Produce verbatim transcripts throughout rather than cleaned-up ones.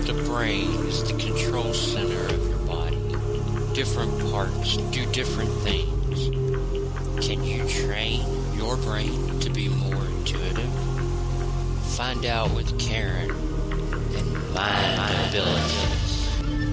The brain is the control center of your body. Different parts do different things. Can you train your brain to be more intuitive? Find out with Karen and Mind Abilities.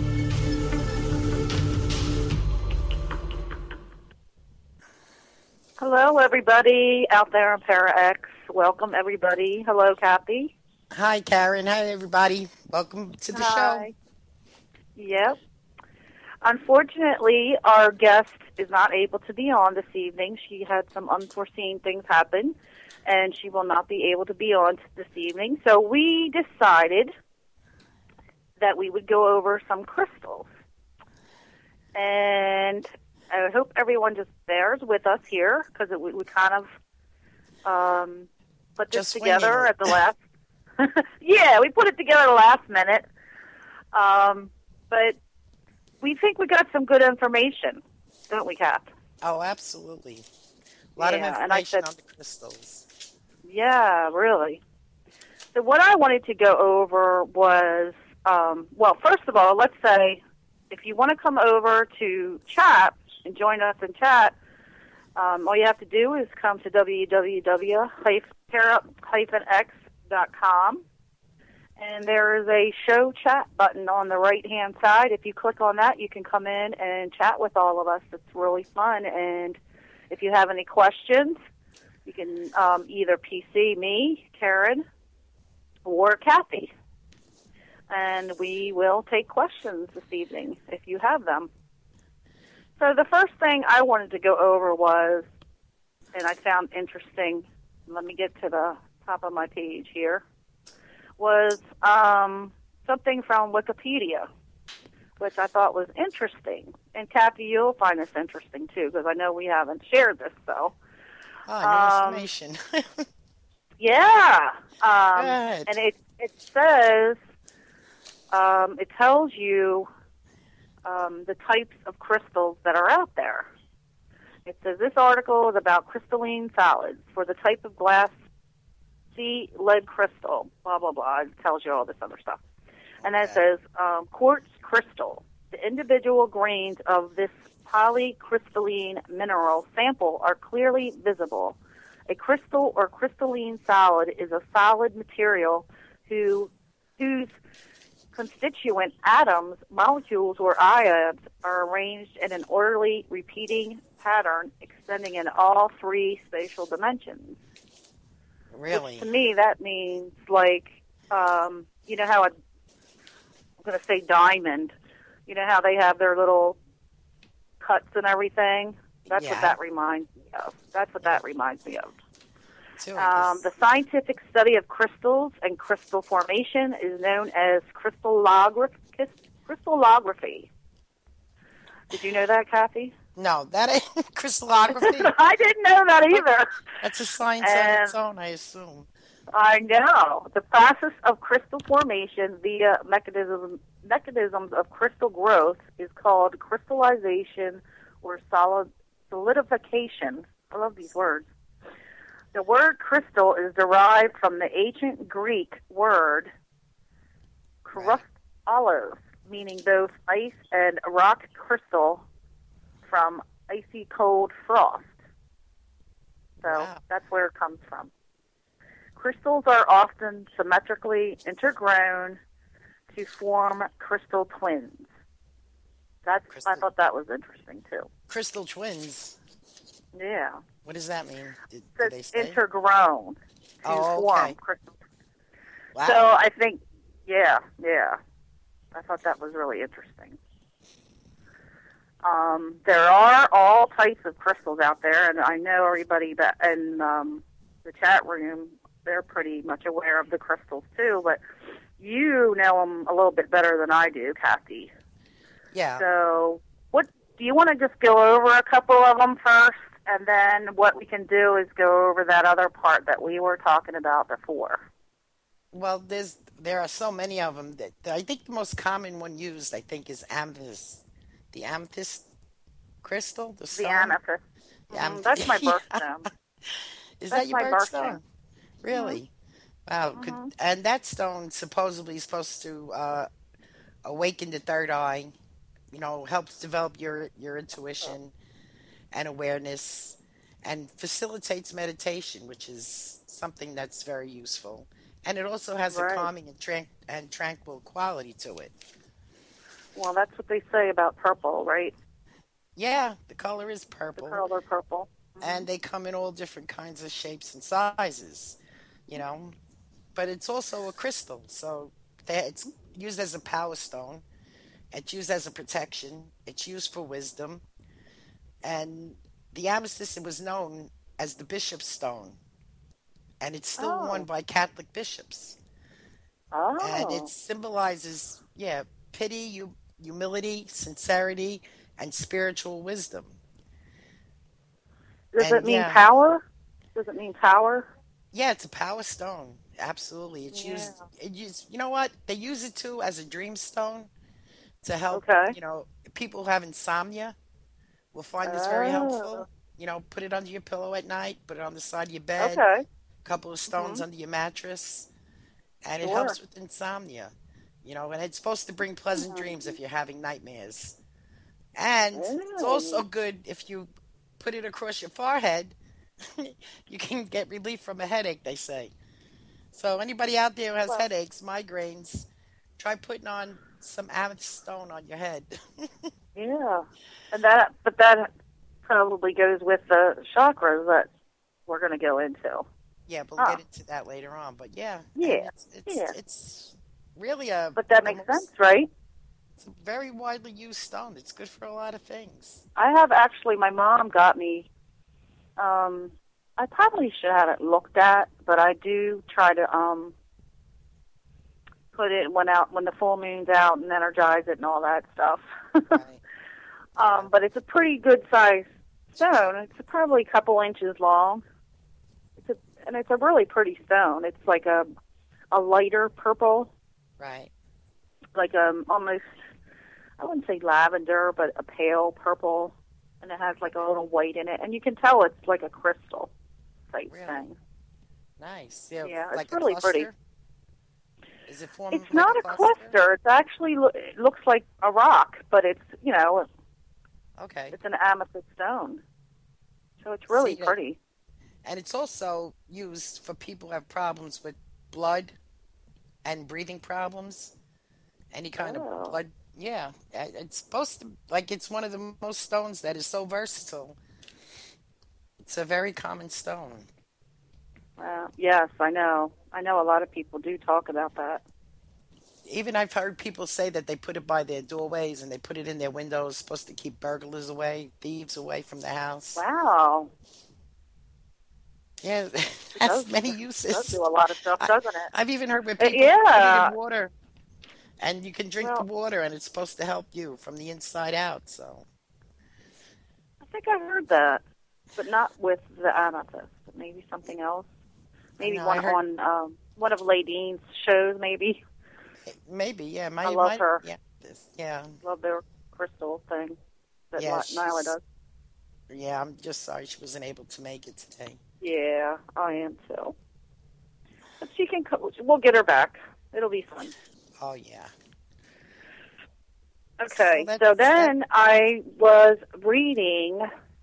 Hello, everybody out there in ParaX. Welcome, everybody. Hello, Kathy. Hi, Karen. Hi, everybody. Welcome to the Hi. show. Yep. Unfortunately, our guest is not able to be on this evening. She had some unforeseen things happen, and she will not be able to be on this evening. So we decided that we would go over some crystals. And I hope everyone just bears with us here, because we, we kind of um, put this Just together winging it. at the last... yeah, we put it together at the last minute. Um, but we think we got some good information, don't we, Kath? Oh, absolutely. A lot Yeah, of and I information said- on the crystals. Yeah, really. So what I wanted to go over was, um, well, first of all, let's say if you want to come over to chat and join us in chat, um, all you have to do is come to w w w dot para x dot com, and there is a show chat button on the right-hand side. If you click on that, you can come in and chat with all of us. It's really fun, and if you have any questions, you can um, either P C me, Karen, or Kathy, and we will take questions this evening if you have them. So the first thing I wanted to go over was, and I found interesting, let me get to the top of my page here, was um, something from Wikipedia, which I thought was interesting. And Kathy, you'll find this interesting too, because I know we haven't shared this, so. Oh, new Um, information. Yeah. Um, Good. and it, it says, um, it tells you um, the types of crystals that are out there. It says this article is about crystalline solids for the type of glass C lead crystal, blah, blah, blah. It tells you all this other stuff. And then it says um, quartz crystal. The individual grains of this polycrystalline mineral sample are clearly visible. A crystal or crystalline solid is a solid material who, whose constituent atoms, molecules, or ions are arranged in an orderly, repeating pattern extending in all three spatial dimensions. Really? Which to me, that means, like, um, you know how, a, I'm going to say diamond, you know how they have their little cuts and everything? That's Yeah. what that reminds me of. That's what that reminds me of. Too, Um, this- the scientific study of crystals and crystal formation is known as crystallography. crystallography. Did you know that, Kathy? no, that ain't crystallography. I didn't know that either. That's a science And- on its own, I assume. I know. The process of crystal formation via mechanism, mechanisms of crystal growth is called crystallization or solid solidification. I love these words. The word crystal is derived from the ancient Greek word krustallos, meaning both ice and rock crystal from icy cold frost. So Wow. that's where it comes from. Crystals are often symmetrically intergrown to form crystal twins. That's, Crystal- I thought that was interesting too. Crystal twins. Yeah. What does that mean? Did, So did they it's say? intergrown to Oh, form okay. crystal. Wow. So I think, yeah, yeah. I thought that was really interesting. Um, there are all types of crystals out there, and I know everybody that in um, the chat room, they're pretty much aware of the crystals too, but you know them a little bit better than I do, Kathy. yeah. So what do you want to just go over a couple of them first, and then what we can do is go over that other part that we were talking about before. Well, there's there are so many of them that I think the most common one used, I think, is amethyst. The amethyst crystal, the The stone. amethyst. The Mm, amethyst. that's my Yeah. birthstone. Is That's that your my birthstone? birthstone. Really? Wow. Could, Mhm. and that stone supposedly is supposed to uh, awaken the third eye, you know, helps develop your, your intuition and awareness, and facilitates meditation, which is something that's very useful. And it also has a Right. calming and, tran- and tranquil quality to it. Well, that's what they say about purple, right? Yeah, the color is The purple, color purple. Hmm. and they come in all different kinds of shapes and sizes, you know. But it's also a crystal, so they, it's used as a power stone. It's used as a protection. It's used for wisdom, and the amethyst was known as the bishop's stone, and it's still worn Oh. by Catholic bishops. And it Oh. symbolizes, yeah, pity, hu- humility, sincerity, and spiritual wisdom. Does it And mean yeah, power? Does it mean power? yeah, it's a power stone. Absolutely, it's Yeah. used. It used. You know what? They use it too as a dream stone to help. Okay. You know, people who have insomnia will find this very Oh. helpful. You know, put it under your pillow at night. Put it on the side of your bed. Okay. Couple of stones Hmm. under your mattress, and it Sure. helps with insomnia. You know, and it's supposed to bring pleasant dreams Hmm. if you're having nightmares. And it's also Oh. good if you put it across your forehead. You can get relief from a headache, they say. So anybody out there who has Well, headaches, migraines, try putting on some amethyst stone on your head. yeah. And that, but that probably goes with the chakras that we're going to go into. Yeah, we'll Huh. get into that later on. But yeah, and Yeah. it's it's Yeah. it's really a But that the makes sense, most right? it's a very widely used stone. It's good for a lot of things. I have actually, my mom got me, um, I probably should have it looked at, but I do try to, um, put it when out, when the full moon's out and energize it and all that stuff. Right. Yeah. Um, but it's a pretty good size stone. It's probably a couple inches long. It's a, and it's a really pretty stone. It's like a, a lighter purple, Right. like um almost, I wouldn't say lavender, but a pale purple, and it has like a little white in it, and you can tell it's like a crystal type Really thing. nice. Yeah, Yeah, it's like a really pretty. cluster. Is it formed It's like not a a cluster? cluster. It's actually lo- it looks like a rock, but it's you know Okay. it's an amethyst stone, so it's really See that, pretty. and it's also used for people who have problems with blood and breathing problems. Any kind of Oh, blood. Yeah, uh, it's supposed to like it's one of the most stones that is so versatile. It's a very common stone. uh, yes, I know. I know a lot of people do talk about that. Even I've heard people say that they put it by their doorways and they put it in their windows, supposed to keep burglars away, thieves away from the house. Wow, Yeah, it it does has many does uses. do a lot of stuff, I, doesn't it? I've even heard where Uh, people put it in yeah. water and you can drink the Well, water and it's supposed to help you from the inside out. So, I think I heard that, but not with the amethyst. But maybe something else. I Maybe know one I heard on um, one of Ladine's shows. Maybe maybe, yeah, I might, love might, her. yeah, this, yeah, Love their crystal thing that yeah, Li- Nyla she's, does. yeah, I'm just sorry she wasn't able to make it today. Yeah, I am too. But she can. Co- we'll get her back. It'll be fun. Oh, yeah. So Okay. So that's that. then I was reading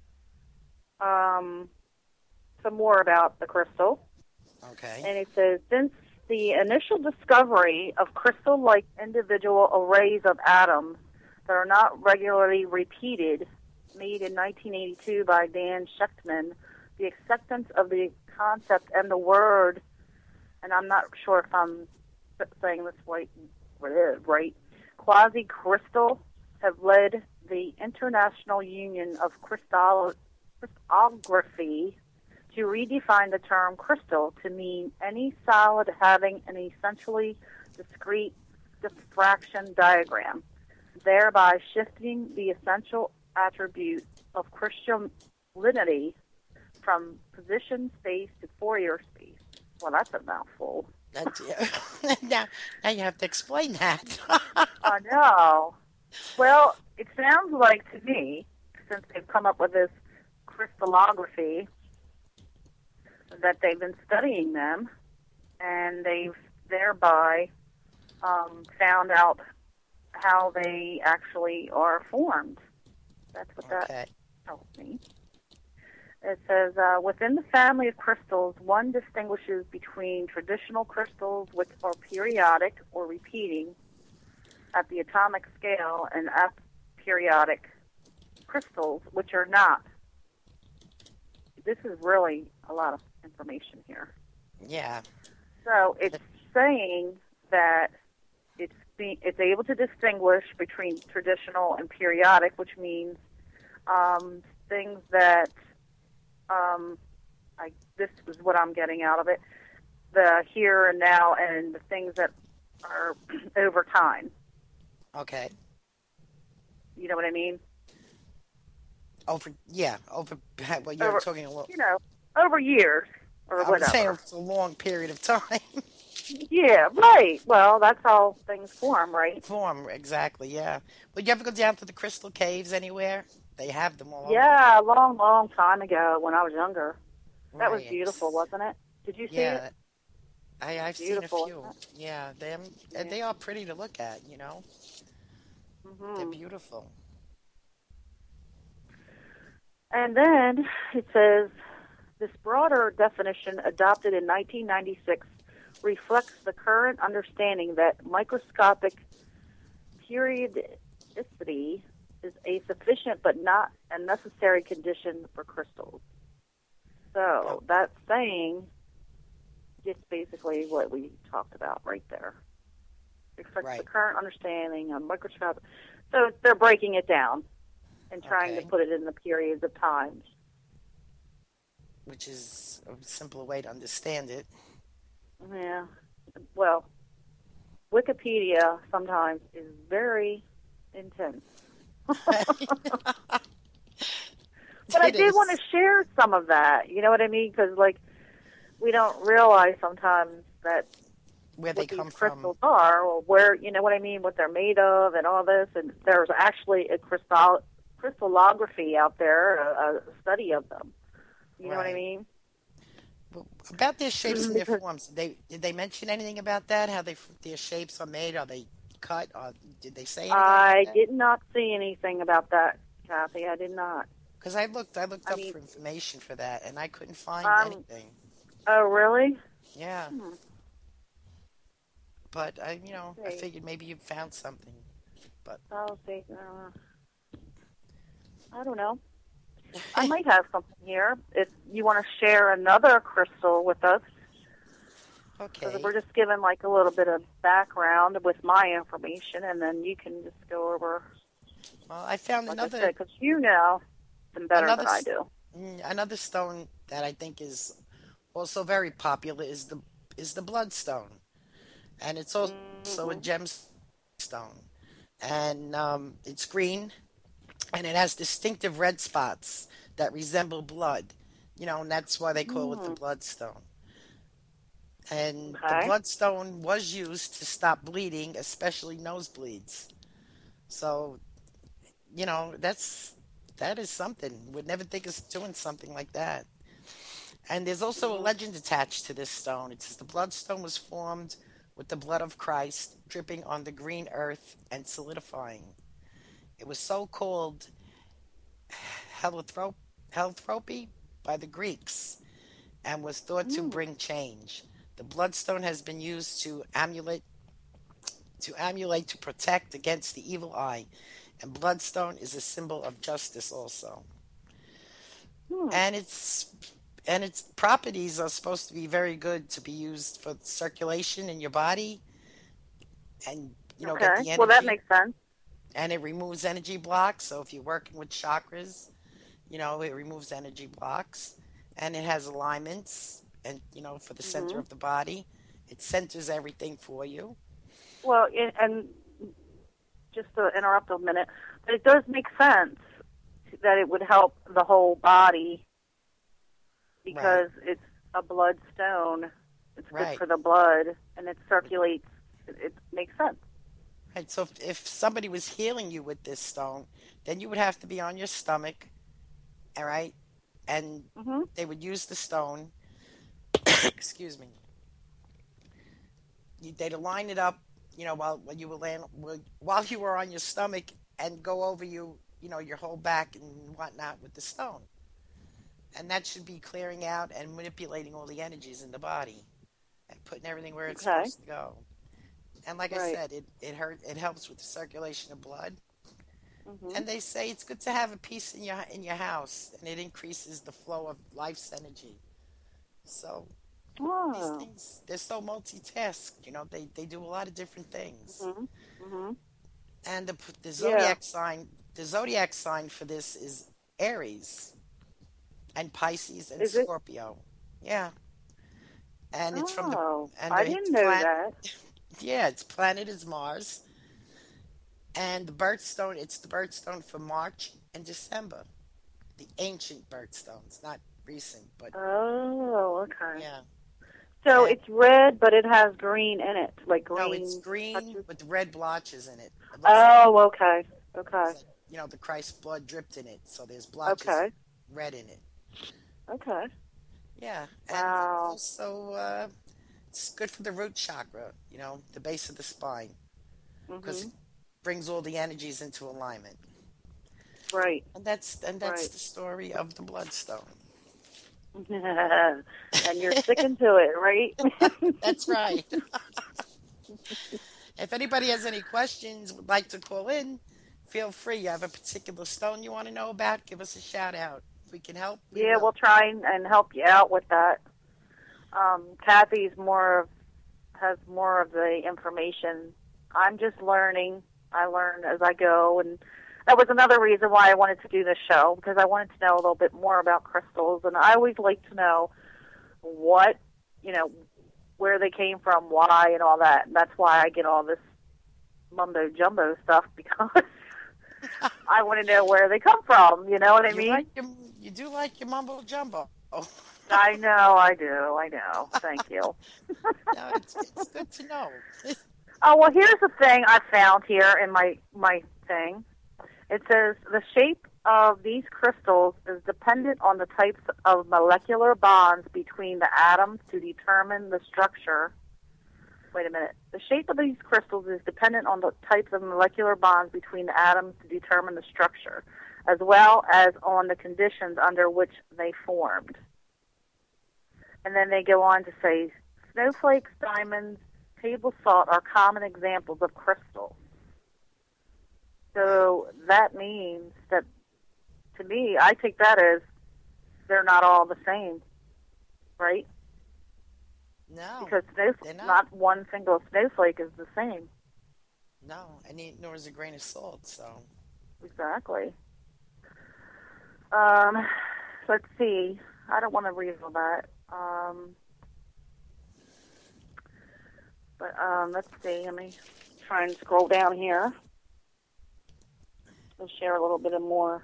um, some more about the crystal, Okay. and it says since the initial discovery of crystal-like individual arrays of atoms that are not regularly repeated, made in nineteen eighty-two by Dan Shechtman, the acceptance of the concept and the word, and I'm not sure if I'm saying this right, right, quasi-crystal, have led the International Union of Crystal- Crystallography to redefine the term crystal to mean any solid having an essentially discrete diffraction diagram, thereby shifting the essential attribute of crystallinity from position space to Fourier space. Well, that's a mouthful. That's, yeah. now, now you have to explain that. I know. Well, it sounds like to me, since they've come up with this crystallography, that they've been studying them, and they've thereby um, found out how they actually are formed. That's what that Okay. tells me. It says, uh, within the family of crystals, one distinguishes between traditional crystals, which are periodic or repeating at the atomic scale, and aperiodic crystals, which are not. This is really a lot of information here. Yeah. So it's saying that it's be, it's able to distinguish between traditional and periodic, which means um, things that um, I this is what I'm getting out of it: the here and now, and the things that are over time. Okay. You know what I mean? Over. Yeah. Over. Well, you're Over, talking a little. you know, over years or I would say whatever. it's a long period of time. Yeah, right. Well, that's how things form, right? Form exactly. Yeah. Would you ever go down to the crystal caves anywhere? They have them all over. Yeah, a long, long time ago when I was younger. That was Right. beautiful, wasn't it? Did you see Yeah. it? I, I've Beautiful, seen a isn't few. Yeah, them and Yeah. they are pretty to look at. You know, they're hmm beautiful. And then it says this broader definition adopted in nineteen ninety-six reflects the current understanding that microscopic periodicity is a sufficient but not a necessary condition for crystals. So Oh. that's saying just basically what we talked about right there. Reflects Right. the current understanding of microscopic. So they're breaking it down and trying Okay. to put it in the periods of time. Which is a simpler way to understand it. Yeah. Well, Wikipedia sometimes is very intense. But I It did is. want to share some of that. You know what I mean? Because, like, we don't realize sometimes that Where they what these come crystals from. are, or where, you know what I mean, what they're made of, and all this. And there's actually a crystal crystallography out there, a, a study of them. You know what I Right. mean? Well, about their shapes and their Because forms, did they did they mention anything about that? How they their shapes are made? Are they cut? Or did they say anything about I that? did not see anything about that, Kathy. I did not. Because I looked, I looked I up mean, for information for that, and I couldn't find um, anything. oh, really? Yeah, Hmm. but I, you know, I See. figured maybe you found something. But I'll see. Uh, I don't know. I might have something here. If you want to share another crystal with us, because okay, we're just giving like a little bit of background with my information, and then you can just go over, well, I found like I another said, because you know them better another than I s- do. mm, another stone that I think is also very popular is the is the bloodstone, and it's also a hmm gemstone, and um, it's green, and it has distinctive red spots that resemble blood. You know, and that's why they call it the Mm, bloodstone. And the okay. bloodstone was used to stop bleeding, especially nosebleeds. So, you know, that's that is something. Would never think of doing something like that. And there's also a hmm legend attached to this stone. It says the bloodstone was formed with the blood of Christ dripping on the green earth and solidifying. It was so called heliothrope, heliothropy by the Greeks and was thought to Mm, bring change. The bloodstone has been used to amulet to emulate to protect against the evil eye, and bloodstone is a symbol of justice also. hmm. And its and its properties are supposed to be very good to be used for circulation in your body, and you know get Okay. the Well, that energy, makes sense. and it removes energy blocks. So if you're working with chakras, you know it removes energy blocks, and it has alignments, and you know for the center hmm of the body, it centers everything for you. Well, in, and just to interrupt a minute, but it does make sense that it would help the whole body Right, because it's a blood stone. It's good right. for the blood, and it circulates. It, it makes sense. Right. So if, if somebody was healing you with this stone, then you would have to be on your stomach, all right? And hmm they would use the stone, excuse me. You- They'd align it up, you know, while while you were laying, while you were on your stomach, and go over you, you know, your whole back and whatnot with the stone. And that should be clearing out and manipulating all the energies in the body and putting everything where it's Okay. supposed to go. And like I Right. said, it it hurt. It helps with the circulation of blood. Mhm. And they say it's good to have a piece in your in your house, and it increases the flow of life's energy. So these Oh. things, they're so multitask. You know, they they do a lot of different things. Mhm. Mhm. And the the Yeah. zodiac sign, the zodiac sign for this is Aries and Pisces and Is it? Scorpio. Yeah, and it's from the Oh, and I the didn't know planet. that. Yeah, its planet is Mars, and the birthstone. It's the birthstone for March and December. The ancient birthstones, not recent, but Oh, okay. yeah. So And it's red, but it has green in it, like no, it's green green touches. with red blotches in it. It looks like Oh, okay. Okay. it's like you know the Christ blood dripped in it, so there's blotches of Okay. red in it. Okay. Yeah, and it's Wow. also uh, it's good for the root chakra, you know, the base of the spine, because it Mhm. brings all the energies into alignment. Right. And that's and that's Right. the story of the bloodstone. And you're sticking to it, right? That's right. If anybody has any questions, would like to call in, feel free. You have a particular stone you want to know about, give us a shout out. If we can help, we Yeah, we'll will. try and, and help you out with that. Um, Kathy's more of has more of the information. I'm just learning. I learn as I go, and that was another reason why I wanted to do this show because I wanted to know a little bit more about crystals, and I always like to know what you know where they came from, why, and all that. And that's why I get all this mumbo jumbo stuff because I want to know where they come from. You know what I You like mean? your, you do like your mumbo jumbo. Oh, I know, I do, I know. Thank you. no, it's it's good to know. Oh well, here's the thing I found here in my my thing. It says the shape of these crystals is dependent on the types of molecular bonds between the atoms to determine the structure. Wait a minute. The shape of these crystals is dependent on the types of molecular bonds between the atoms to determine the structure, as well as on the conditions under which they formed. And then they go on to say snowflakes, diamonds, table salt are common examples of crystals. Right. So that means that, to me, I take that as they're not all the same, right? No, Because snow, they're not. not one single snowflake is the same. No, and ne- nor is a grain of salt. So, Exactly. Um, let's see. I don't want to read all that. Um, but um, let's see. Let me try and scroll down here. We'll share a little bit of more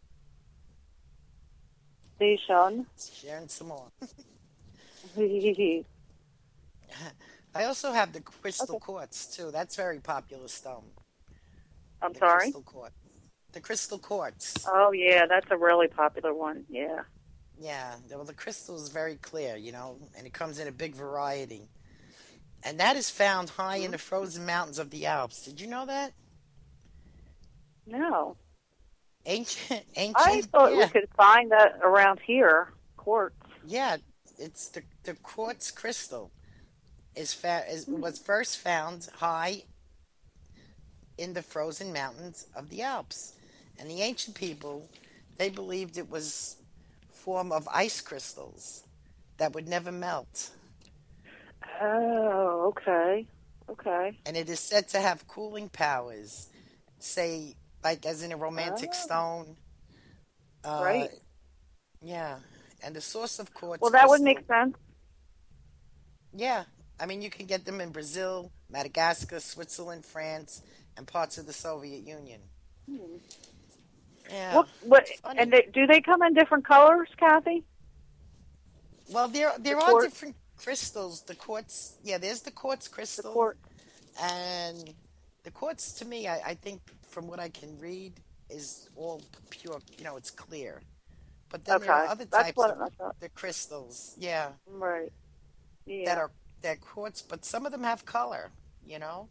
station. sharing some more. Okay. I also have the crystal quartz too. That's very popular stone. I'm The sorry. crystal quartz. The crystal quartz. Oh yeah, that's a really popular one. Yeah. Yeah, the- well, the crystal is very clear, you know, and it comes in a big variety. And that is found high in Hmm. the frozen mountains of the Alps. Did you know that? No, Ancient, I ancient, thought we yeah, could find that around here. Quartz. yeah. It's the the quartz crystal is fa- is Hmm. was first found high in the frozen mountains of the Alps, and the ancient people they believed it was form of ice crystals that would never melt, Oh, okay. Okay. and it is said to have cooling powers. Say, like as in a romantic Oh, stone. Uh, right. yeah, and the source of quartz Well, that would make crystal. sense. Yeah, I mean you can get them in Brazil, Madagascar, Switzerland, France, and parts of the Soviet Union. Hmm. Yeah, What? What? it's And funny. they, do they come in different colors, Kathy? Well, there The there are quartz, different crystals. The quartz, yeah, there's the quartz the crystal, quartz. and the quartz to me, I, I think from what I can read, is all pure. You know, it's clear. But then there are Okay, other that's types what of I thought. the crystals, yeah, Right. that Yeah. are that quartz, but some of them have color. You know,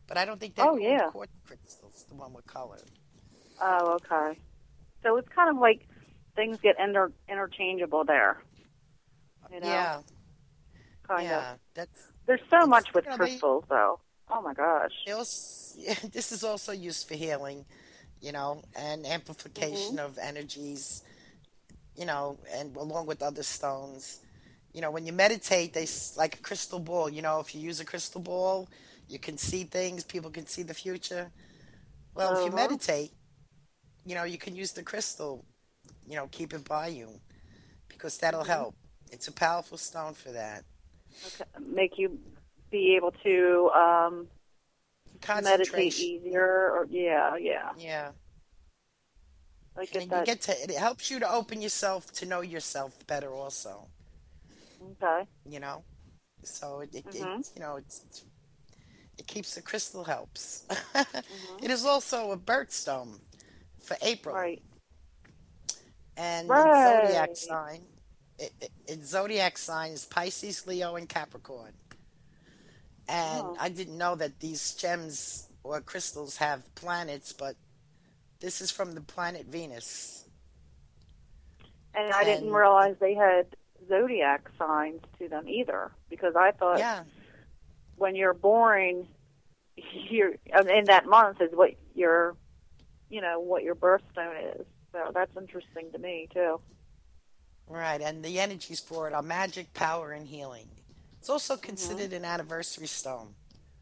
But I don't think they're Oh, called yeah. quartz crystals, the one with color. Oh, okay. So it's kind of like things get inter- interchangeable there, you know, Yeah, kind of. yeah. That's There's so it's much with you know they crystals, though. Oh, my gosh. they also, this is also used for healing, you know, and Hmm. amplification of energies, you know, and along with other stones. You know, when you meditate, they s- like a crystal ball. You know, if you use a crystal ball, you can see things. People can see the future. Well, if you Uh-huh. meditate, you know, you can use the crystal. You know, keep it by you because that'll Hmm. help. It's a powerful stone for that. Okay. Make you be able to um, meditate Concentration. easier, or yeah, yeah. Yeah. I And get then you that. get to, it helps you to open yourself to know yourself better also, Okay. you know? So it, it, it Mhm. you know, it's, it's, it keeps the crystal helps. Mhm. It is also a birthstone for April. Right. And its zodiac Right. sign, it, it, its zodiac sign is Pisces, Leo, and Capricorn. And Oh. I didn't know that these gems or crystals have planets, but this is from the planet Venus. And I didn't And it, realize they had zodiac signs to them either, because I thought yeah, when you're born, you're um, in that month is what your, you know, what your birthstone is. So that's interesting to me too. right. And the energies for it are magic, power, and healing. It's also Mhm. considered an anniversary stone,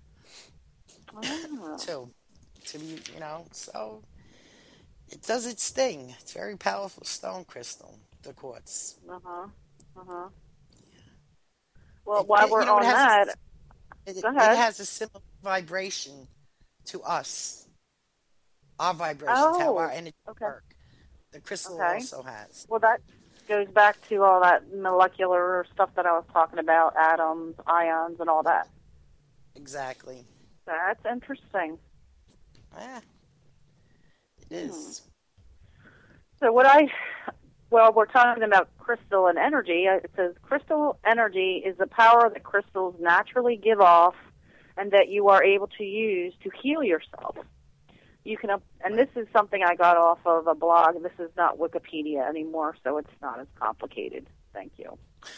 Oh. too. To be, you know, so it does its thing. It's a very powerful stone crystal, the quartz. Uh huh. Uh huh. Well, It, while it you we're know, it on has a, that, it, go it ahead. has a similar vibration to us, our vibrations, how our Oh. energy Okay. work. The crystal Okay. also has. Well, that goes back to all that molecular stuff that I was talking about, atoms, ions, and all that. Exactly. That's interesting. Yeah, it Hmm. is. So what I, well, we're talking about crystal and energy. Uh, It says crystal energy is the power that crystals naturally give off and that you are able to use to heal yourself. You can, and Right. this is something I got off of a blog. This is not Wikipedia anymore, so it's not as complicated. Thank you.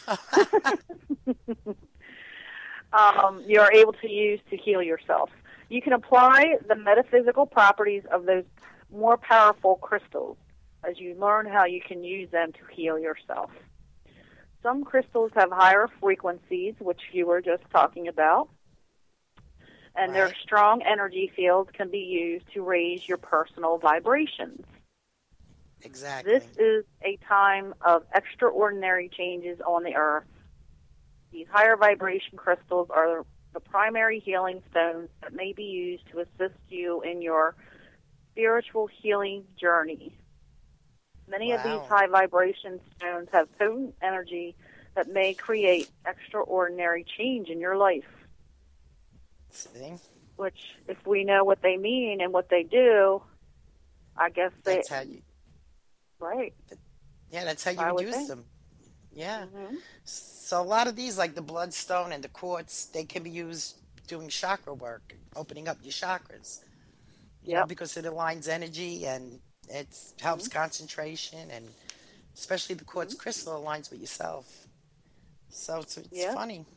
um, you are able to use to heal yourself. You can apply the metaphysical properties of those more powerful crystals as you learn how you can use them to heal yourself. Some crystals have higher frequencies, which you were just talking about, and their Right. strong energy fields can be used to raise your personal vibrations. This Exactly. is a time of extraordinary changes on the earth. These higher vibration crystals are the primary healing stones that may be used to assist you in your spiritual healing journey. Many of these Wow. high vibration stones have potent energy that may create extraordinary change in your life, See? which, if we know what they mean and what they do, I guess they, That's how you right, yeah, that's how you I would would use think. them. Yeah. Hmm. So a lot of these, like the bloodstone and the quartz, they can be used doing chakra work, opening up your chakras. You know, Yep. because it aligns energy and it helps Hmm. concentration, and especially the quartz Hmm. crystal aligns with yourself. So it's it's Yeah. funny.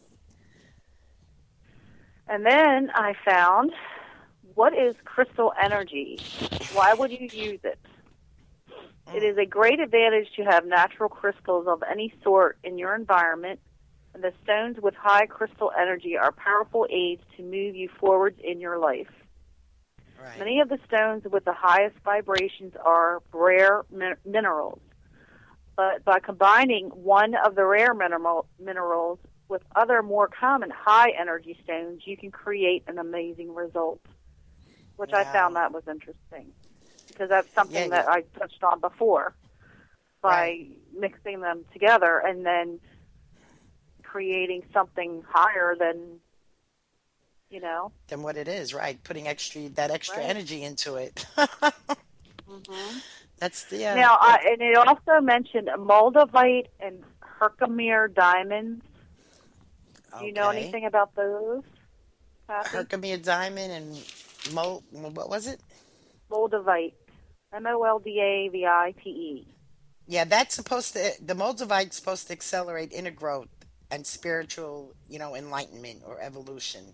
And then I found, what is crystal energy? Why would you use it? It Mm, is a great advantage to have natural crystals of any sort in your environment, and the stones with high crystal energy are powerful aids to move you forward in your life. right. Many of the stones with the highest vibrations are rare min- minerals, but by combining one of the rare mineral- minerals with other more common high energy stones, you can create an amazing result, which I found Wow. that was interesting because that's Yeah, something you, that I touched on before right. by mixing them together and then creating something higher than, you know. Than what it is, right? Putting extra that extra Right. energy into it. Hmm. That's the uh, Now, I, that and it also mentioned moldavite and Herkimer diamonds. Do you know okay. anything about those? Kathy? Herkimer diamond and mo. What was it? Moldavite. M O L D A V I T E. Yeah, that's supposed to. The Moldavite's supposed to accelerate inner growth and spiritual, you know, enlightenment or evolution.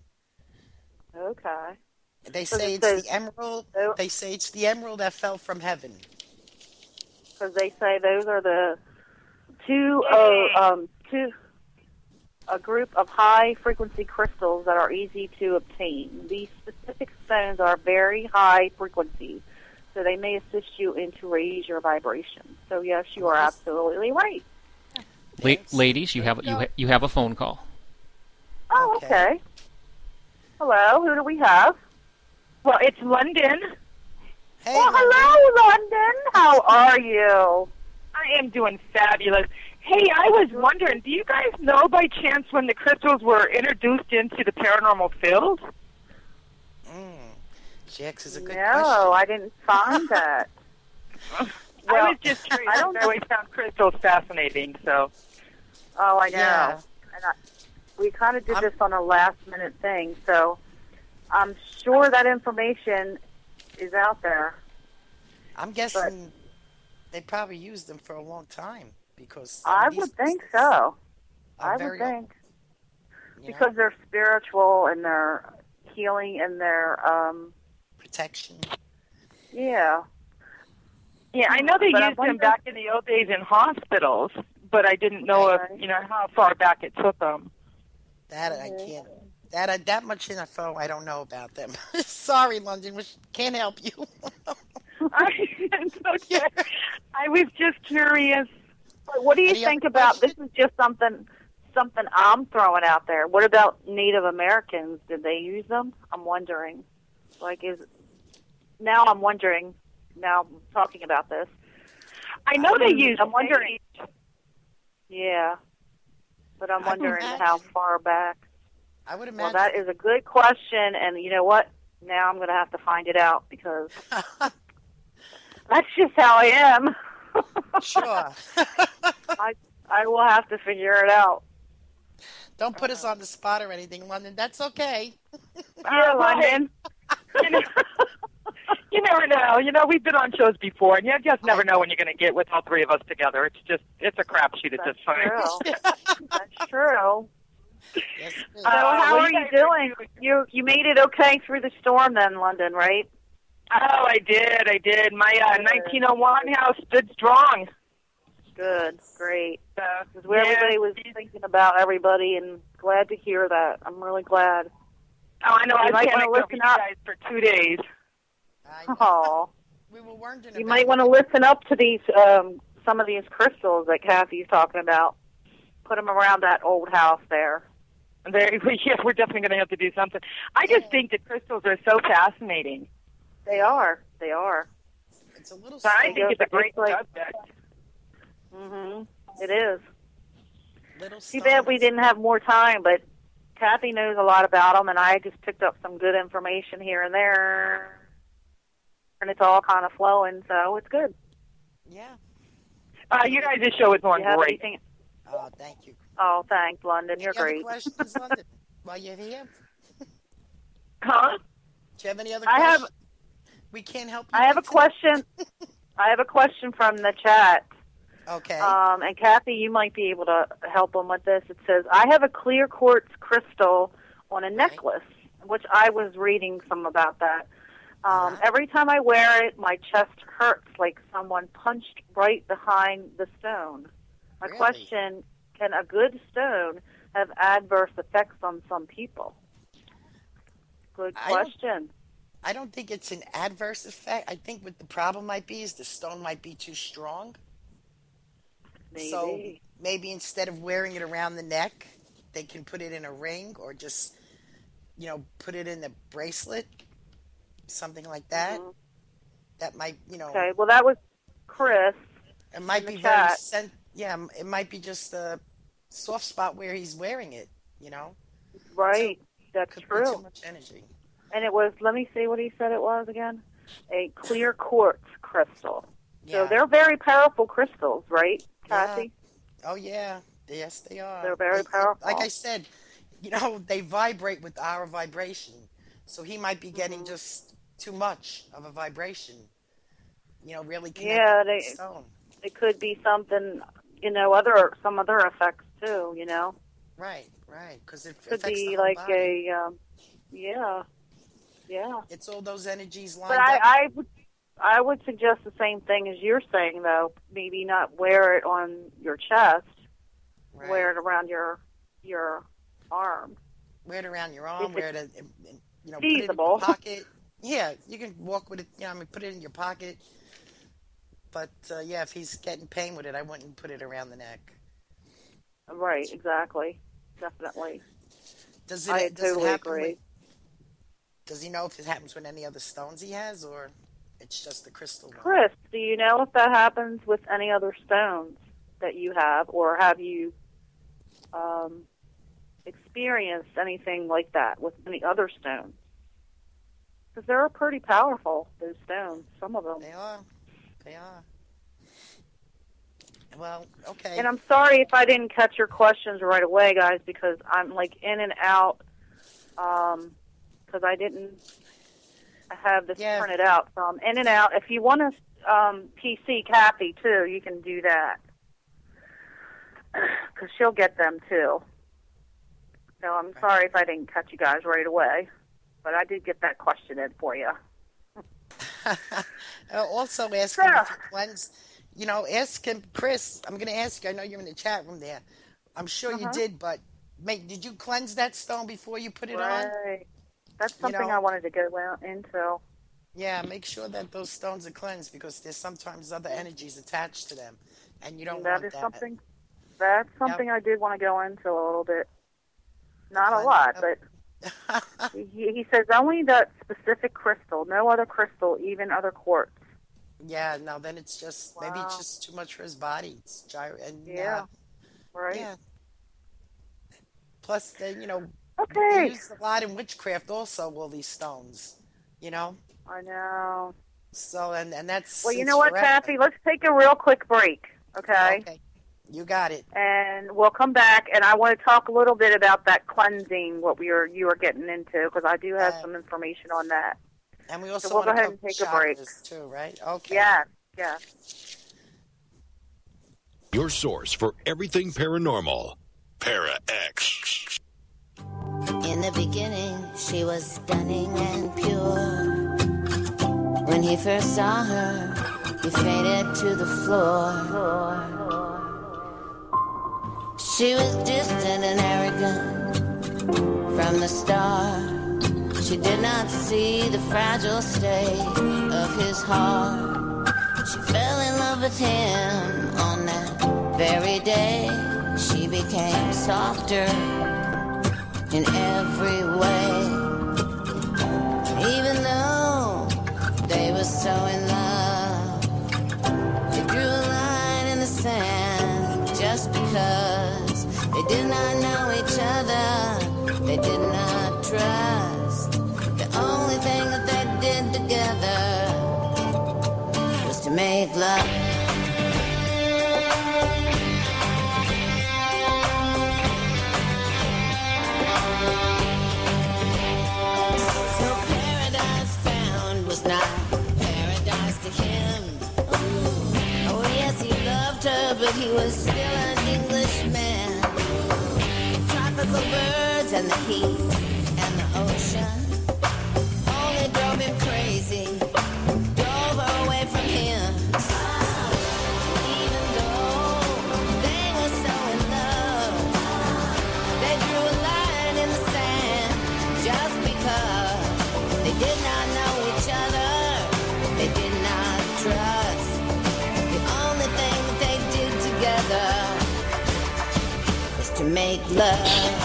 Okay. They So say it it's says- the emerald. so- They say it's the emerald that fell from heaven. Because they say those are the two, uh, um, two, a group of high frequency crystals that are easy to obtain. These specific stones are very high frequency, so they may assist you in to raise your vibration. So yes, you are absolutely right. La- Yes. ladies, you have you ha- you have a phone call. Oh, Okay. okay. Hello, who do we have? Well, it's London. Hey, Well, London. hello, London. How are you? I am doing fabulous. Hey, I was wondering, do you guys know by chance when the crystals were introduced into the paranormal field? Mm. Jax is a good No, question. I didn't find that. I Well, was just curious. I I, don't- always found crystals fascinating, so. Oh, I know. Yeah. And I, we kind of did I'm- this on a last minute thing, so I'm sure that information is out there. I'm guessing they probably used them for a long time because I these would think crystals so. are I would very think old, you know, because they're spiritual and they're healing and they're um protection. yeah. Yeah, I know they But I used them wonder- back in the old days in hospitals, but I didn't know Okay. if, you know, how far back it took them. That I Mhm. can't. That I, that much info I don't know about them. Sorry, London, we can't help you. It's okay. I was just curious. But what do you Any other think about this? questions? Is just something something I'm throwing out there. What about Native Americans? Did they use them? I'm wondering. Like, is now I'm wondering. Now I'm talking about this. I know they Um, used I'm wondering. sage. Yeah, but I'm I would wondering imagine- how far back. I would Well, imagine. that is a good question, and you know what? Now I'm going to have to find it out because that's just how I am. Sure. I will have to figure it out. Don't put us on the spot or anything, London. That's okay. Yeah, Oh, London. you, know, you never know. You know, we've been on shows before, and you just never know when you're going to get with all three of us together. It's just, it's a crapshoot at this point. True. That's true. Yes, it is. So Uh, how what are you you guys doing? are doing? You you made it okay through the storm then, London, right? Oh, I did, I did. My uh, nineteen oh one house stood strong. Good, great. So, Because everybody yeah. was thinking about everybody, and glad to hear that. I'm really glad. Oh, I know. You I might can't wanna over you listen up. guys for two days. I, Oh, we were wondering. you about might want to listen up to these um, some of these crystals that Kathy's talking about. Put them around that old house there. Very, yeah, we're definitely going to have to do something. I just think the crystals are so fascinating. They are. They are. It's a little. So I slow, think it's a great It's like- subject. Mhm. It is. little Too bad we stones. didn't have more time, but Kathy knows a lot about them, and I just picked up some good information here and there, and it's all kind of flowing, so it's good. Yeah. Uh, you guys' show is going You have great. anything? Oh, thank you. Oh, thanks, London. You're Any other great. questions, London? While you're here, Huh? do you have any other I have- questions? We can't help you. I have a with question. I have a question from the chat. today? Okay. Um, and Kathy, you might be able to help them with this. It says, I have a clear quartz crystal on a necklace, which I was reading some about that. Um, Uh-huh. Every time I wear it, my chest hurts like someone punched right behind the stone. My Really? question, can a good stone have adverse effects on some people? Good I don't- question. I don't think it's an adverse effect. I think what the problem might be is the stone might be too strong. Maybe. So maybe instead of wearing it around the neck, they can put it in a ring or just, you know, put it in the bracelet, something like that. Mhm. That might, you know, Okay, well, that was Chris. it might in the be very, chat. sen- yeah, it might be just a soft spot where he's wearing it, you know. Right, that's Could be true. too much energy. And it was, let me see what he said it was again. A clear quartz crystal. Yeah. So they're very powerful crystals, right, Yeah. Kathy? Oh yeah, yes they are. They're very They- powerful. Like I said, you know, they vibrate with our vibration. So he might be getting Mhm. just too much of a vibration, you know, really connected Yeah, to the they, stone. it could be something, you know, other some other effects too. You know, Right, right. Because it could affects the be whole like body. a, um, yeah, yeah. It's all those energies But lined I, up. I would, I would suggest the same thing as you're saying, though. Maybe not wear it on your chest. Right. Wear it around your your arm. Wear it around your arm. If Wear it's it, in, in- you know, put it in your feasible. pocket. Yeah, you can walk with it. You know, I mean, put it in your pocket. But uh, yeah, if he's getting pain with it, I wouldn't put it around the neck. Right, exactly. Definitely. Does it? I does totally it happen agree. with? Does he know if it happens with any other stones he has, or it's just the crystal one? Chris, do you know if that happens with any other stones that you have, or have you um, experienced anything like that with any other stones? Because they're pretty powerful, those stones, some of them. They are. They are. Well, okay. And I'm sorry if I didn't catch your questions right away, guys, because I'm like in and out. Um, because I didn't have this Yeah. printed out, so I'm in and out. If you want to um, P C Kathy too, you can do that because she'll get them too. So I'm sorry if I didn't catch you guys right away, but I did get that question in for you. Uh, also, ask him Sure. if he cleanse. You know, ask him, Chris. I'm going to ask you. I know you're in the chat room there. I'm sure you Uh-huh. did, but mate, did you cleanse that stone before you put it on? Right. That's You something know- I wanted to go out into. Yeah, make sure that those stones are cleansed because there's sometimes other energies attached to them, and you don't That want is that. something. That's something I did want to go into a little bit. Not a lot, but he, he says only that specific crystal, no other crystal, even other quartz. Yeah, no, then it's just maybe it's Wow. just too much for his body. It's gyro and Yeah. uh, Right. yeah. Plus, they you know they Okay. use a lot in witchcraft also. All these stones, you know. I know. So and and that's Well, you it's know what, forever. Kathy? Let's take a real quick break, okay? Okay, you got it. And we'll come back, and I want to talk a little bit about that cleansing, what we were you were getting into, because I do have Uh, some information on that. And we also we'll want go to ahead cover and take a break. chakras too, right? Okay. Yes, yes. Your source for everything paranormal. Para X. In the beginning, she was stunning and pure. When he first saw her, he faded to the floor. She was distant and arrogant from the start. She did not see the fragile state of his heart. She fell in love with him on that very day. She became softer in every way. Even though they were so in love, they drew a line in the sand just because they did not know each other. They did not trust. The only thing that they did together was to make love. So paradise found was not paradise to him. Oh yes, he loved her, but he was still an Englishman. Tropical birds and the heat and the ocean only drove him crazy, drove her away from him. Even though they were so in love, they drew a line in the sand just because they did not know each other. They did not trust. The only thing that they did together was to make love.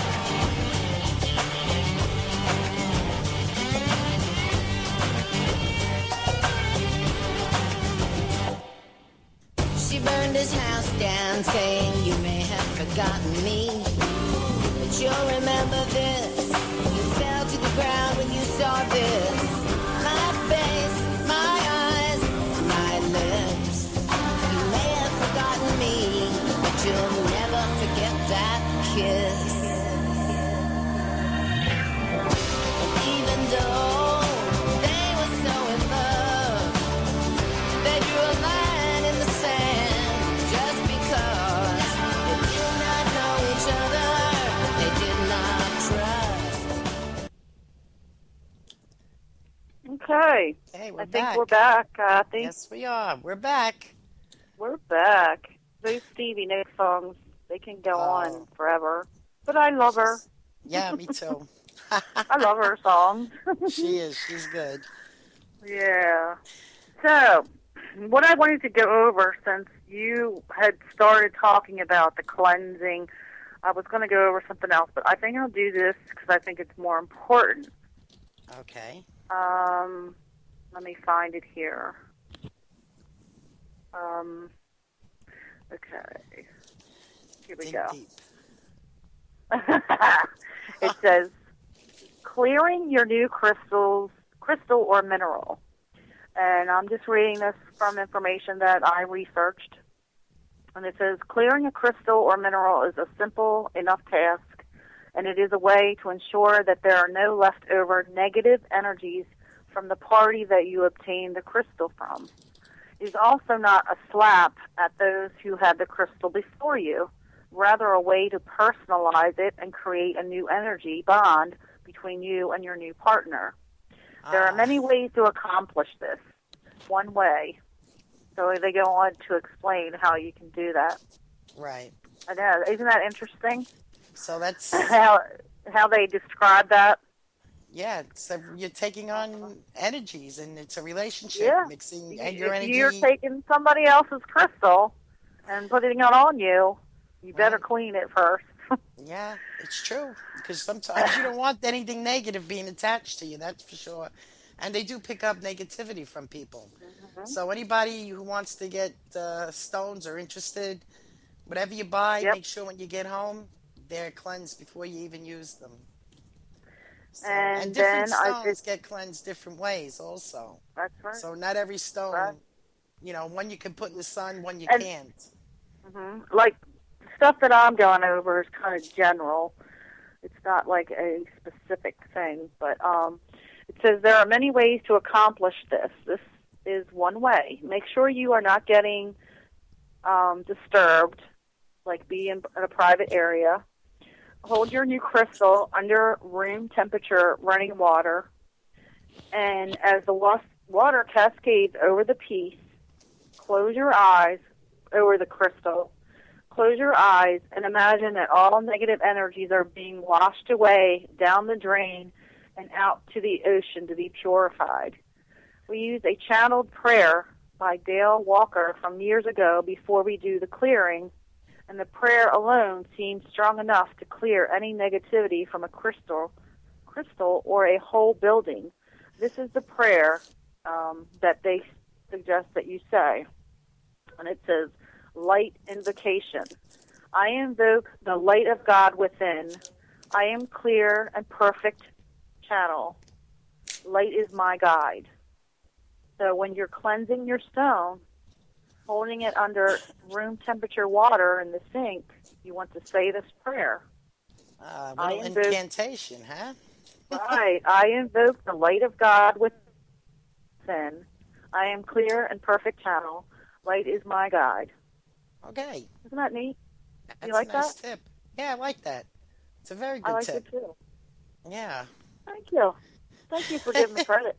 She burned his house down, saying, "You may have forgotten me, but you'll remember this. You fell to the ground when you saw this. My face, my eyes, my lips. You may have forgotten me, but you'll never forget that kiss." Okay. Hey, we're I think back. we're back, Kathy. Yes, we are. We're back. We're back. Those Stevie Nicks songs, they can go Oh. on forever. But I love her. She's- Yeah, me too. I love her songs. She is. She's good. Yeah. So, what I wanted to go over, since you had started talking about the cleansing, I was going to go over something else, but I think I'll do this because I think it's more important. Okay. Um, let me find it here. Um, okay. Here we Dig go. deep. It says, clearing your new crystals, crystal or mineral. And I'm just reading this from information that I researched. And it says, clearing a crystal or mineral is a simple enough task, and it is a way to ensure that there are no leftover negative energies from the party that you obtained the crystal from. It is also not a slap at those who had the crystal before you, rather a way to personalize it and create a new energy bond between you and your new partner. There are Ah, many ways to accomplish this. One way. So they go on to explain how you can do that. Right. I know. Isn't that interesting? So that's How how they describe that? yeah. So you're taking on energies, and it's a relationship Yeah. mixing, and your If energy. you're taking somebody else's crystal and putting it on you, you better Right. clean it first. Yeah, it's true. Because sometimes you don't want anything negative being attached to you. That's for sure. And they do pick up negativity from people. Mm-hmm. So anybody who wants to get uh, stones or interested, whatever you buy, Yep. make sure when you get home they're cleansed before you even use them. So, And different then I stones did- get cleansed different ways also. That's right. So not every stone, Right. you know, one you can put in the sun, one you And- can't. hmm Like, stuff that I'm going over is kind of general. It's not like a specific thing, but um, it says there are many ways to accomplish this. This is one way. Make sure you are not getting um, disturbed, like be in, in a private area. Hold your new crystal under room temperature running water, and as the wa- water cascades over the piece, close your eyes over the crystal. Close your eyes and imagine that all negative energies are being washed away down the drain and out to the ocean to be purified. We use a channeled prayer by Dale Walker from years ago before we do the clearing, and the prayer alone seems strong enough to clear any negativity from a crystal, crystal or a whole building. This is the prayer um, that they suggest that you say, and it says, light invocation. I invoke the light of God within. I am clear and perfect channel. Light is my guide. So when you're cleansing your stone, holding it under room temperature water in the sink, you want to say this prayer. Uh, I little invoke- incantation, huh? Right. I invoke the light of God within. I am clear and perfect channel. Light is my guide. Okay. Isn't that neat? That's like a nice that? tip. Yeah, I like that. It's a very I good like tip. it too. Yeah. Thank you. Thank you for giving me credit.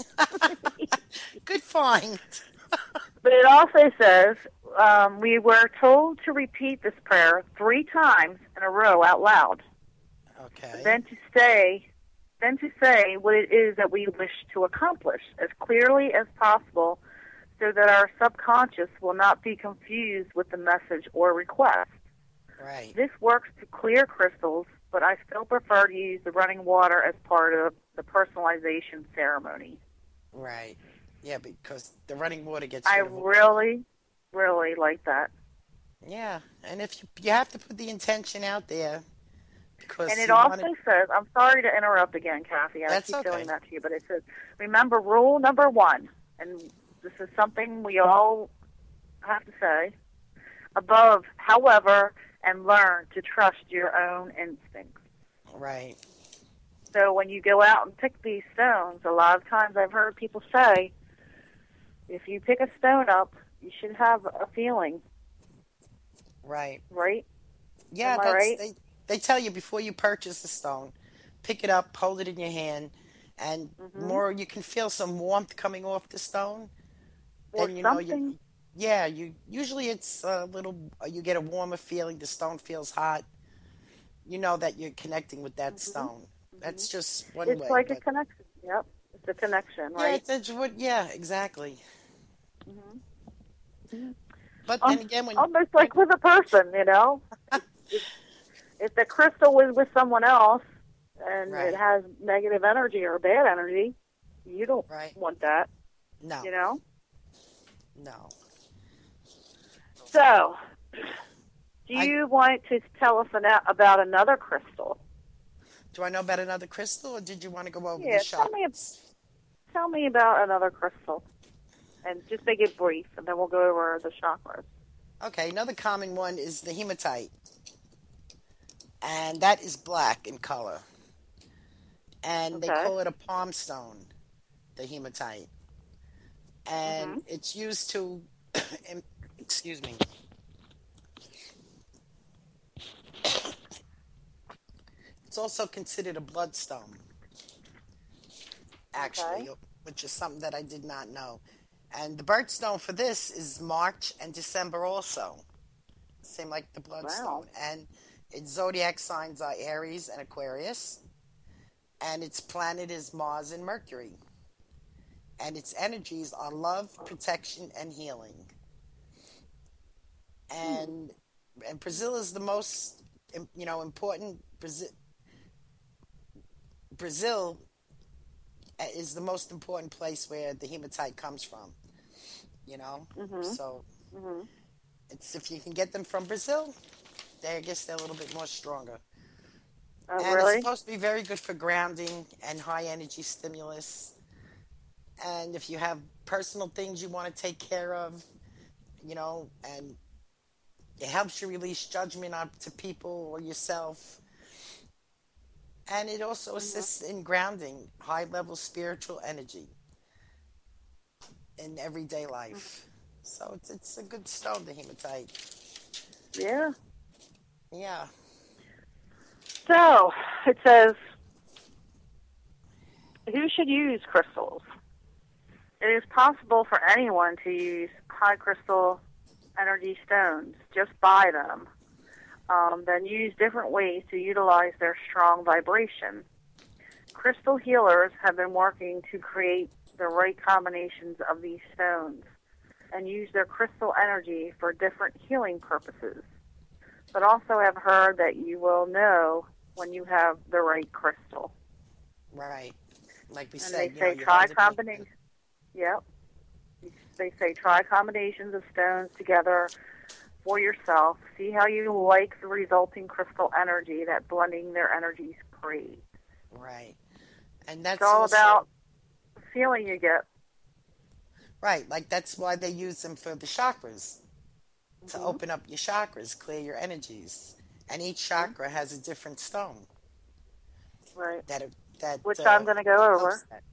Good find. But it also says um, we were told to repeat this prayer three times in a row out loud. Okay. Then to say, then to say what it is that we wish to accomplish as clearly as possible, so that our subconscious will not be confused with the message or request. Right. This works to clear crystals, but I still prefer to use the running water as part of the personalization ceremony. Right. Yeah, because the running water gets I rid of- really, really like that. Yeah, and if you, you have to put the intention out there, because And it you also wanna- says, I'm sorry to interrupt again, Kathy. I That's keep okay. doing that to you, but it says, remember rule number one, and this is something we all have to say, above, however, and learn to trust your own instincts. right. So when you go out and pick these stones, a lot of times I've heard people say, if you pick a stone up, you should have a feeling, Right. right? Yeah, Am I that's right? they they tell you before you purchase the stone, pick it up, hold it in your hand, and Mhm. more you can feel some warmth coming off the stone. Or Then you know something. you. Yeah, you usually it's a little. You get a warmer feeling. The stone feels hot. You know that you're connecting with that Mhm. stone. That's Mhm. just one It's way, like a but connection. Yep. It's a connection, yeah, right? it's, it's what. Yeah, exactly. Mhm. Mhm. But then Um, again, when almost when like with a person, you know. If, if if the crystal was with someone else and it right, has negative energy or bad energy, you don't right, want that, no, you know. no. So, do I you want to tell us an, about another crystal? do I know about another crystal, or did you want to go over the Yeah, tell me chakras? tell me about another crystal, and just make it brief, and then we'll go over the chakras. Okay, another common one is the hematite, and that is black in color, and they Okay. call it a palm stone, the hematite, and Mhm. it's used to, em- excuse me, it's also considered a bloodstone, Okay. actually, which is something that I did not know. And the birthstone for this is March and December also, same like the Wow. bloodstone. And its zodiac signs are Aries and Aquarius, and its planet is Mars and Mercury. And its energies are love, protection, and healing. Hmm. And and Brazil is the most, im- you know, important. Brazil, Brazil uh, is the most important place where the hematite comes from. You know, Mhm. so Mhm. it's if you can get them from Brazil, they I guess they're a little bit more stronger. Oh, And it's really? supposed to be very good for grounding and high energy stimulus. And if you have personal things you want to take care of, you know, and it helps you release judgment on to people or yourself. And it also Mhm. assists in grounding high level spiritual energy in everyday Mhm. life. So it's it's a good stone, the hematite. Yeah. Yeah. So it says, who should use crystals? It is possible for anyone to use high crystal energy stones. Just buy them. Um, then use different ways to utilize their strong vibration. Crystal healers have been working to create the right combinations of these stones and use their crystal energy for different healing purposes. But also have heard that you will know when you have the right crystal. Right. Like we And they said, you know, say you try hold it in your combinations. hand. Yep. They say try combinations of stones together for yourself. See how you like the resulting crystal energy that blending their energies create. Right. And It's that's all also about the feeling you get. right. Like that's why they use them for the chakras to Hmm. open up your chakras, clear your energies. And each Hmm. chakra has a different stone Right. that that Which I'm uh, going to go helps over. that.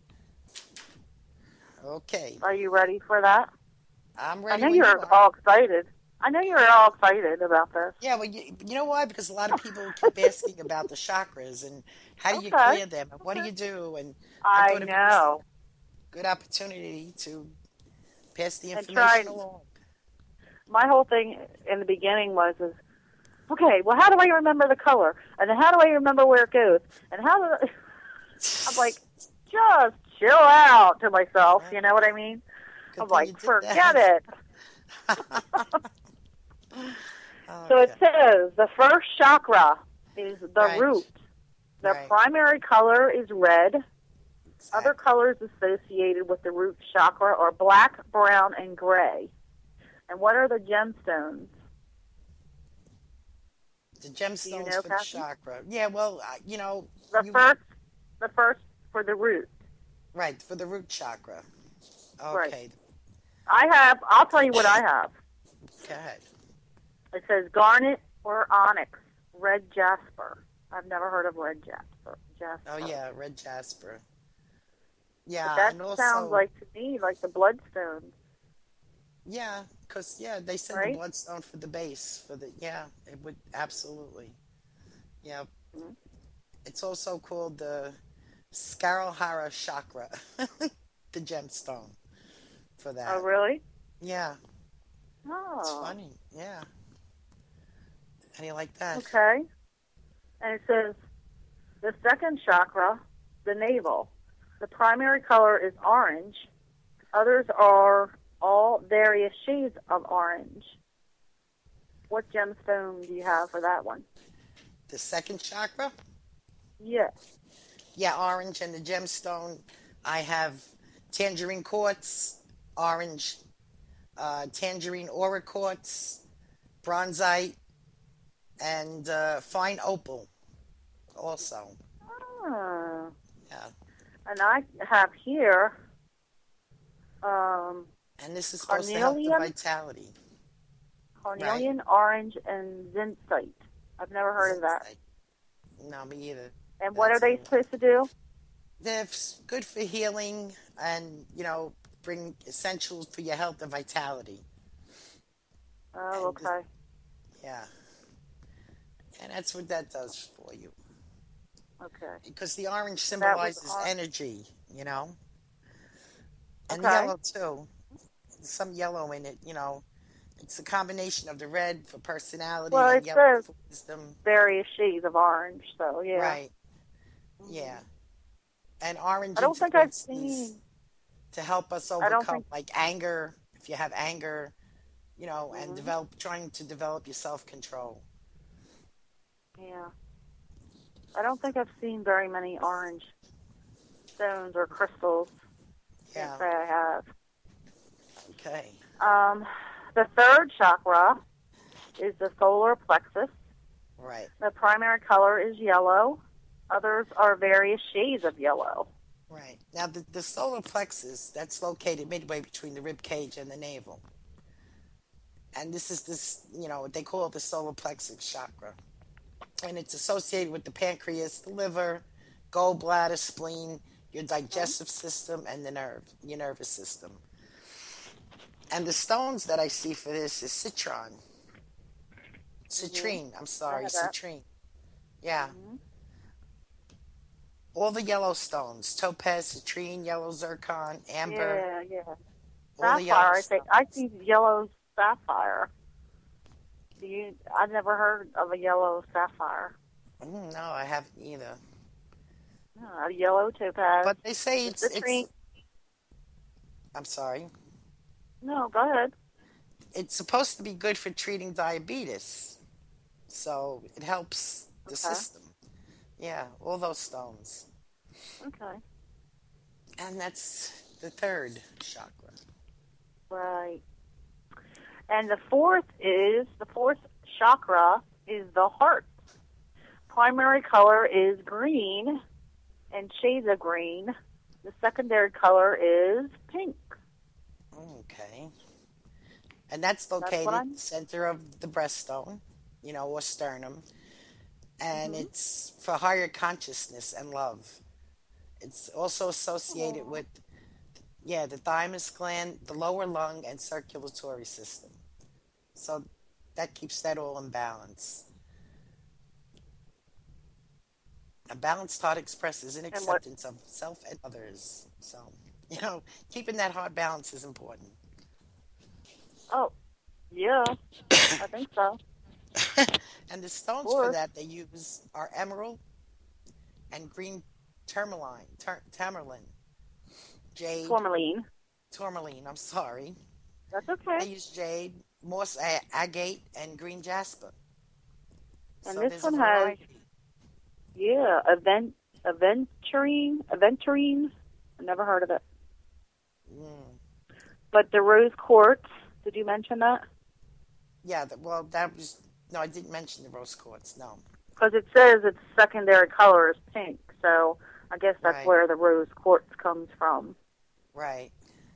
Okay. Are you ready for that? I'm I ready know when you you're are. all excited. I know you're all excited about this. Yeah, well, you, you know why? Because a lot of people keep asking about the chakras and how do you Okay. clear them and what do Okay. you do? And I I thought it'd be just a know. good opportunity to pass the And try. information along. My whole thing in the beginning was, is okay. Well, how do I remember the color? And then how do I remember where it goes? And how do I'm like, just chill out to myself. Right. You know what I mean? Good I'm thing like, you did forget that. it. So it Okay. says the first chakra is the Right. root. The Right. primary color is red. Other Exactly. colors associated with the root chakra are black, brown, and gray. And what are the gemstones? The Do you gemstones know, for the Kathy? chakra. Yeah, well, uh, you know, The you first, the first for the root. right for the root chakra. Right. Okay. I have. I'll tell you what I have. Go ahead. It says garnet or onyx, red jasper. I've never heard of red jasper. Oh Jasper. yeah, red jasper. But Yeah, that and sounds also like to me like the bloodstones, yeah, because yeah, they said the right? bloodstone for the base for the yeah, it would absolutely. Yeah, Mhm. it's also called the Scaralhara chakra, the gemstone for that. Oh, really? Yeah, it's Oh, funny. Yeah. How do you like that? okay. And it says the second chakra, the navel. The primary color is orange. Others are all various shades of orange. What gemstone do you have for that one? The second chakra? Yes. Yeah, orange and the gemstone. I have tangerine quartz, orange, uh, tangerine aura quartz, bronzite, and uh, fine opal also. Ah. Yeah. And I have here um, And this is supposed to help the carnelian, vitality. carnelian, orange, and zincite. I've never heard of that. No, me either. And what are That's they a- supposed to do? They're f- good for healing and, you know, bring essentials for your health and vitality. Oh, And this- okay. Yeah. And that's what that does for you. Okay. Because the orange was symbolizes or- energy, you know? And Okay. yellow, too. Some yellow in it, you know. It's a combination of the red for personality Well, and it yellow says for wisdom. various shades of orange, so yeah. Right. Yeah. And orange I don't think I've influences seen. to help us I don't overcome think- like anger, if you have anger, you know, and Mhm. develop trying to develop your self-control. Yeah. I don't think I've seen very many orange stones or crystals. Can't Yeah. say I have. Okay. Um, the third chakra is the solar plexus. Right. The primary color is yellow. Others are various shades of yellow. Right. Now the, the solar plexus, that's located midway between the rib cage and the navel. And this is this, you know, they call it the solar plexus chakra. And it's associated with the pancreas, the liver, gallbladder, spleen, your digestive system, and the nerve, your nervous system. And the stones that I see for this is citron. Citrine, I'm sorry, have that. citrine. Yeah. Mhm. All the yellow stones, topaz, citrine, yellow zircon, amber. Yeah, yeah. all the yellow Sapphire. I think stones. I see yellow sapphire. Do you? I've never heard of a yellow sapphire. Mm, no, I haven't either. No, a yellow topaz. But they say it's, the tree. it's I'm sorry. No, go ahead. It's supposed to be good for treating diabetes. So it helps the Okay. system. Yeah, all those stones. Okay. And that's the third chakra. Right. And the fourth is the fourth chakra is the heart. Primary color is green and shades of green. The secondary color is pink. Okay. And that's what located I'm- in the center of the breastbone, you know, or sternum. And Mhm. it's for higher consciousness and love. It's also associated Aw. with, yeah, the thymus gland, the lower lung, and circulatory system. So that keeps that all in balance. A balanced heart expresses an what- acceptance of self and others. So, you know, keeping that heart balance is important. Oh, yeah, I think so. And the stones Or- for that they use are emerald and green tourmaline, tur- tourmaline, jade, Tourmaline. tourmaline. I'm sorry. That's They okay. use jade, moss a- agate, and green jasper. And So this there's one a has- variety. Yeah, Avent, Aventurine, Aventurine. I never heard of it. Mm. But the rose quartz. Did you mention that? Yeah, the, well, that was no. I didn't mention the rose quartz. No. Because it says its secondary color is pink, so I guess that's Right. where the rose quartz comes from. Right.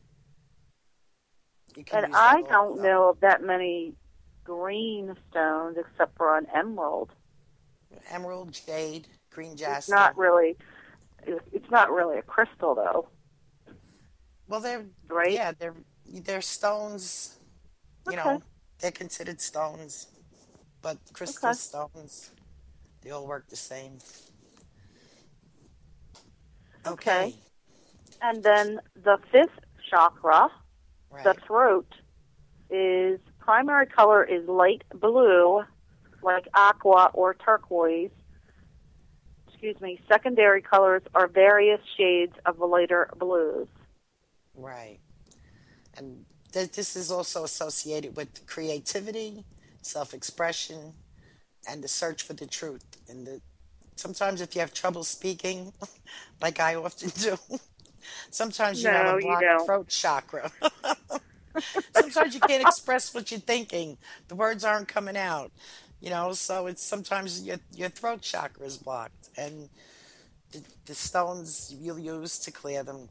You can And use that I don't also. know of that many green stones except for an emerald. Emerald, jade, green jasper. It's not really. It's not really a crystal, though, Well, they're right? yeah, they're they're stones. You Okay. know, they're considered stones, but crystal Okay. stones, they all work the same. Okay. And then the fifth chakra, Right. the throat, is primary color is light blue, like aqua or turquoise. Excuse me. Secondary colors are various shades of lighter blues. Right. And th- this is also associated with creativity, self-expression, and the search for the truth. And the sometimes if you have trouble speaking, like I often do, sometimes you have No, a you blocked don't. throat chakra. Sometimes you can't express what you're thinking. The words aren't coming out. You know, so it's sometimes your your throat chakra is blocked, and the, the stones you'll use to clear them.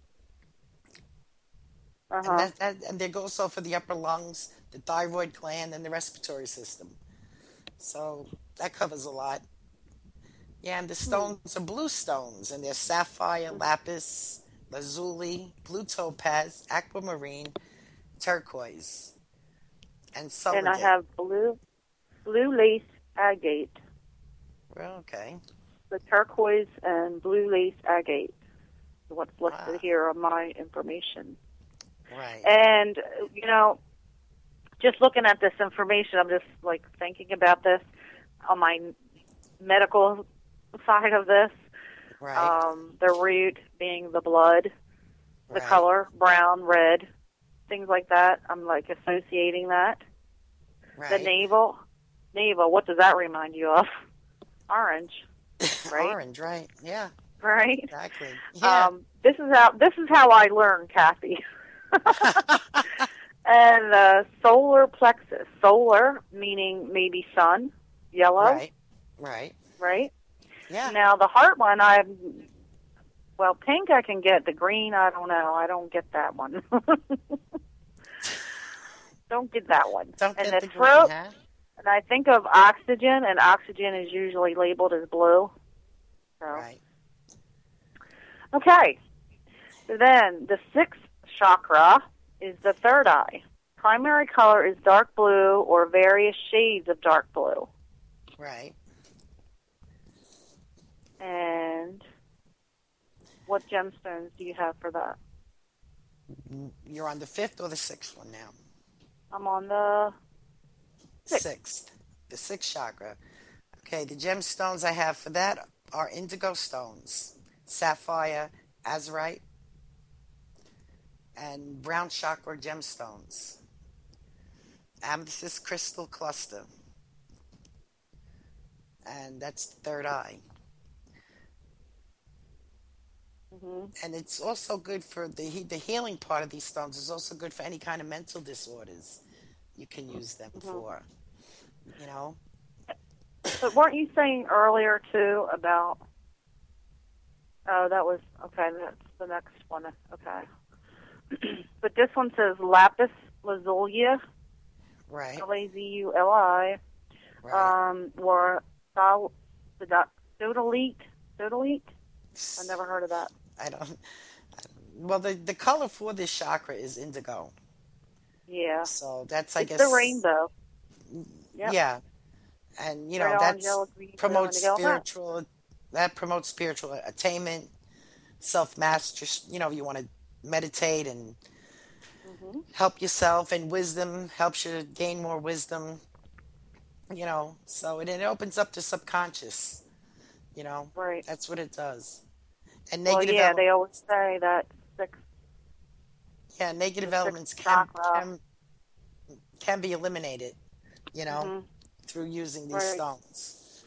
And Uh-huh. that, that and they go also for the upper lungs, the thyroid gland, and the respiratory system. So that covers a lot. Yeah, and the stones are blue stones, and they're sapphire, lapis, lazuli, blue topaz, aquamarine, turquoise, and And I celadite. have blue blue lace agate, Well, okay. the turquoise and blue lace agate. is What's listed Wow. here on my information. Right. And, uh, you know, just looking at this information, I'm just, like, thinking about this on my medical side of this. Right. Um, the root being the blood, the right. color, brown, red, things like that. I'm, like, associating that. Right. The navel. Navel, what does that remind you of? Orange, right? Orange, right. Yeah, right? exactly. Yeah. Um, this is how this is how I learn, Kathy. And uh, solar plexus. Solar meaning maybe sun, yellow, right. Right. right? Yeah. Now the heart one, I well, pink I can get. The green, I don't know. I don't get that one. Don't get that one. Don't and get the the throat, green, huh? and I think of oxygen, and oxygen is usually labeled as blue. So. Right. Okay. Then the sixth chakra is the third eye. Primary color is dark blue or various shades of dark blue. Right. And what gemstones do you have for that? You're on the fifth or the sixth one now? I'm on the Sixth. Sixth. The sixth chakra. Okay, the gemstones I have for that are indigo stones, sapphire, azurite, and brown chakra gemstones. Amethyst crystal cluster. And that's the third eye. hmm And it's also good for the he- the healing part of these stones is also good for any kind of mental disorders. You can use them Mhm. for, you know. But weren't you saying earlier too about? Oh, that was okay. That's the next one. Okay. But this one says lapis lazuli, Right. L A Z U L I, Right. um, or sol, sodalite. Sodalite. I never heard of that. I don't. Well, the the color for this chakra is indigo, Yeah. so that's I It's guess the rainbow. Yep. Yeah, and you know Red, orange, that's yellow, green, blue, promotes indigo. Huh. spiritual. That promotes spiritual attainment, self mastery. You know, you want to meditate and hmm help yourself, and wisdom helps you to gain more wisdom. You know, so it, it opens up the subconscious. You know, Right. that's what it does. And Well, negative, yeah, ele- they always say that six. yeah, negative the sixth elements can, chakra. can can be eliminated. You know, Mhm. through using these Right. stones.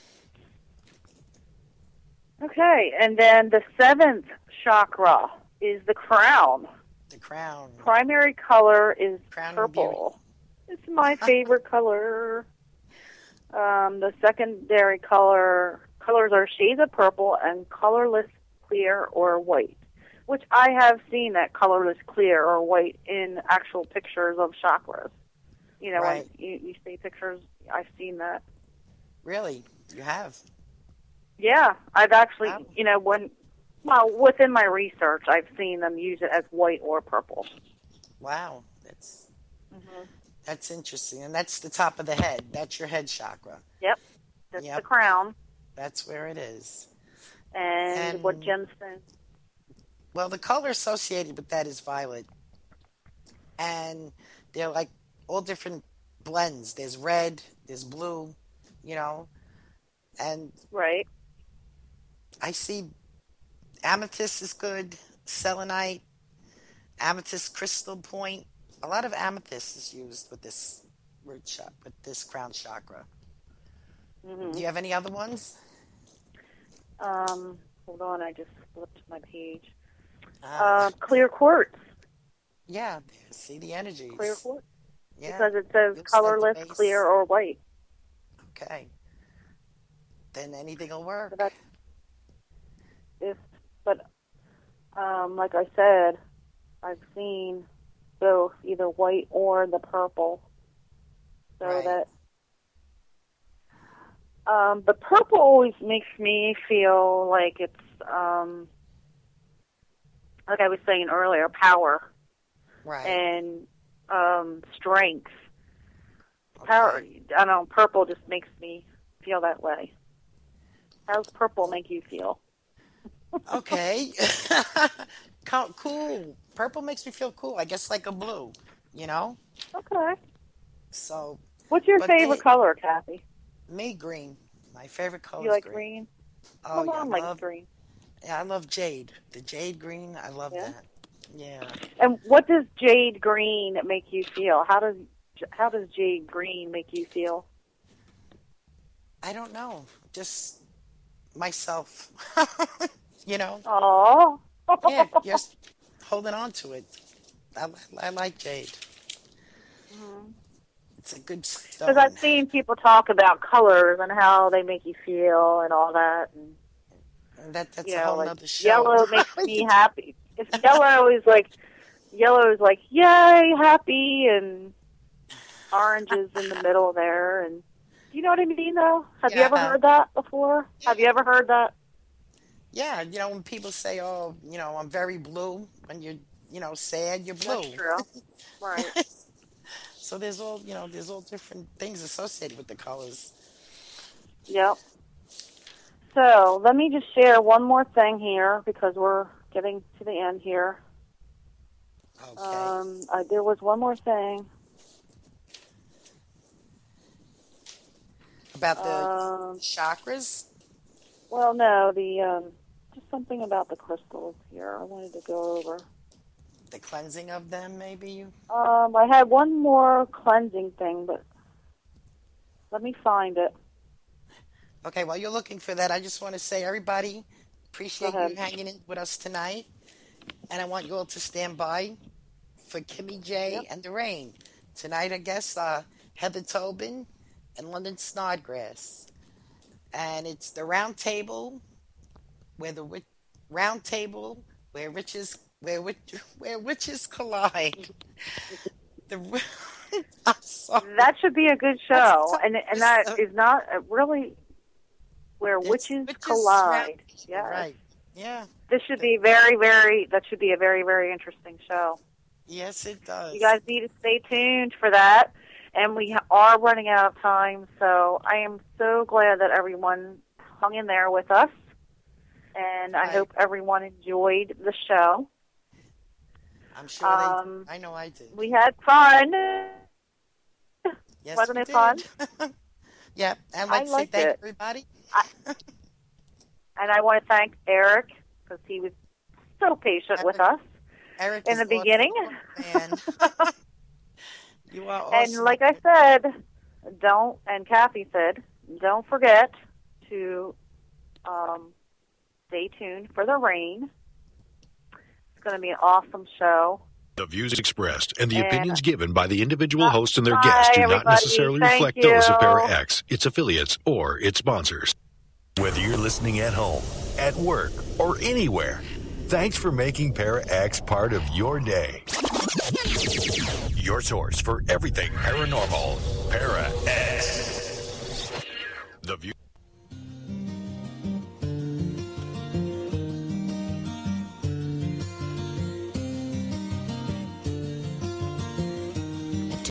Okay, and then the seventh chakra is the crown. The crown, Primary color is crown and beauty. purple. It's my favorite color. Um, the secondary color colors are shades of purple and colorless clear or white, which I have seen that colorless clear or white in actual pictures of chakras. You know, Right. when you, you see pictures, I've seen that. Really, you have. Yeah, I've actually, Wow. you know, when well within my research, I've seen them use it as white or purple. Wow, that's hmm that's interesting, and that's the top of the head. That's your head chakra. Yep, that's Yep. the crown. That's where it is. And, And- what gemstone? Well, the color associated with that is violet. And they're like all different blends. There's red, there's blue, you know. And Right. I see amethyst is good, selenite, amethyst crystal point. A lot of amethyst is used with this root chakra, with this crown chakra. Hmm Do you have any other ones? Um, hold on, I just flipped my page. Ah, Uh, clear quartz. yeah, there, see the energies. Clear quartz. Yeah, Because it says Looks like the colorless, base. clear, or white. okay. Then anything will work. So that's if, but um, like I said, I've seen both, either white or the purple. So Right. that um, the purple always makes me feel like it's um, like I was saying earlier, power Right. and um, strength. Okay. Power. I don't know. Purple just makes me feel that way. How's purple make you feel? Okay. Co- cool. Purple makes me feel cool. I guess like a blue, you know? Okay. So, What's your But favorite they- color, Kathy? me, green. My favorite color You is like green. green? Oh, My yeah. mom I likes love, green. yeah, I love jade. The jade green, I love Yeah? that. Yeah. And what does jade green make you feel? How does how does jade green make you feel? I don't know. Just myself. You know? Oh. Yeah, just holding on to it. I, I like jade. It's a good stone. Because I've seen people talk about colors and how they make you feel and all that. And That, that's you a know, whole like nother show. yellow makes me happy. If yellow is like yellow is like yay, happy, and orange is in the middle there. And you know what I mean, though? Have you ever Yeah. heard that before? Have you ever heard that? Yeah, you know, when people say, oh, you know, I'm very blue, when you're, you know, sad, you're blue. That's true. Right. So there's all, you know, there's all different things associated with the colors. Yep. So let me just share one more thing here because we're getting to the end here. Okay. Um, I, there was one more thing. About the Um, chakras? well, no, the um, just something about the crystals here. I wanted to go over. The cleansing of them, maybe? You. Um, I had one more cleansing thing, but let me find it. Okay, while you're looking for that, I just want to say, everybody, appreciate Go ahead. you hanging in with us tonight. And I want you all to stand by for Kimmy J Yep. and the Rain. Tonight, I guess, uh, Heather Tobin and London Snodgrass. And it's the round table where the wi- round table where riches where witch, where witches collide. the I'm sorry. That should be a good show, That's- and and that that's- is not uh, really where It's witches, witches collide. round- Yeah. Right. Yeah. This should be very, very. That should be a very, very interesting show. Yes, it does. You guys need to stay tuned for that. And we ha- are running out of time, so I am so glad that everyone hung in there with us. And I Right. hope everyone enjoyed the show. I'm sure um, they. I know I did. We had fun. Yes, wasn't we it fun? did. Yeah, I'd I like to say liked thank it. everybody. And I want to thank Eric because he was so patient with us. Eric In is the awesome. beginning. And you are awesome. And like I said, don't, and Kathy said, don't forget to um, stay tuned for the rain. It's going to be an awesome show. The views expressed and the And- opinions given by the individual Uh, host and their bye, guests do not everybody. necessarily Thank reflect those of you. Para X, its affiliates, or its sponsors. Whether you're listening at home, at work, or anywhere, thanks for making Para X part of your day. Your source for everything paranormal, Para X.